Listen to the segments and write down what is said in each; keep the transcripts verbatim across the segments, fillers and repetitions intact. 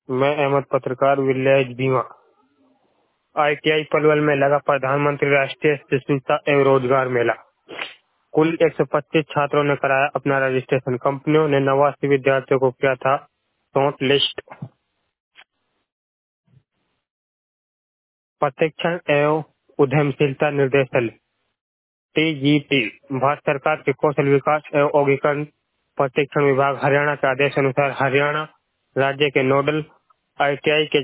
मैं अहमद पत्रकार village Bhima. ITI Palwal में लगा प्रधानमंत्री राष्ट्रीय शिष्यता एवं रोजगार मेला। कुल एक सौ पच्चीस छात्रों ने कराया अपना रजिस्ट्रेशन। कंपनियों ने नवासी विद्यार्थियों को किया था शॉर्ट लिस्ट। प्रशिक्षण एवं उद्यमशीलता निर्देशालय टीजीटी भारत सरकार के कौशल विकास एवं औद्योगिकरण प्रशिक्षण विभाग हरियाणा के आदेश अनुसार हरियाणा राज्य के नोडल आईटीआई के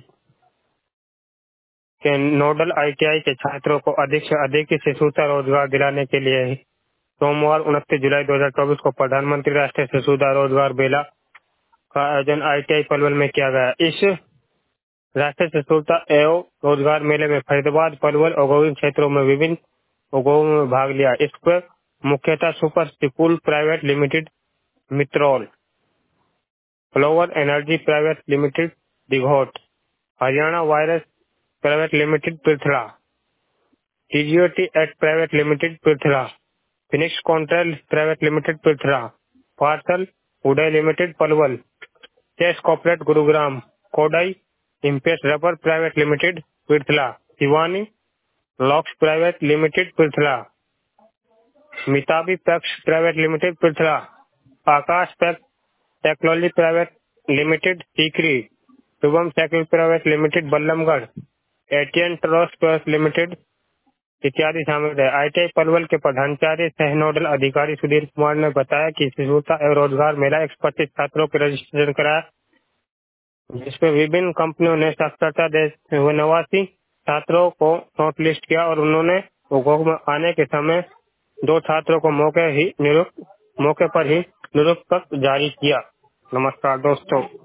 के नोडल आईटीआई के छात्रों को अधिक से अधिक शिशुता रोजगार दिलाने के लिए सोमवार उनतीस जुलाई दो हज़ार चौबीस को प्रधानमंत्री राष्ट्रीय शिशुता रोजगार मेला का आयोजन आईटीआई पलवल में किया गया। इस राष्ट्रीय शिशुता एवं रोजगार मेले में फरीदाबाद, पलवल औद्योगिक क्षेत्रों में विभिन्न उद्योगों में भाग लिया। इस पर मुख्यतः super school private limited Mitrol, flower energy private limited दिघोट, Haryana virus private limited Prithla, TGOT act private limited Prithla, Phoenix contrail private limited Prithla, parcel Uday limited Palwal, chase corporate Gurugram, कोडाई इम्पेस rubber private limited Prithla, Shivani locks private limited Prithla, मिताबी packs private limited Prithla, Akash packs technology private limited Sikri, Shubham cycle private limited Ballabgarh, ATN trust private limited इत्यादि शामिल है। ITI Palwal के प्रधानाचार्य सह nodal अधिकारी सुधीर कुमार ने बताया कि शिशुता एवं रोजगार मेला एक सौ पच्चीस छात्रों के रजिस्ट्रेशन कराया, जिसमें विभिन्न कंपनियों ने साक्षरता देते हुए नवासी छात्रों को शॉर्ट लिस्ट किया और उन्होंने उद्योग में आने के समय दो छात्रों को मौके ही निरुक्त मौके पर ही निरुक्त जारी किया। नमस्कार दोस्तों।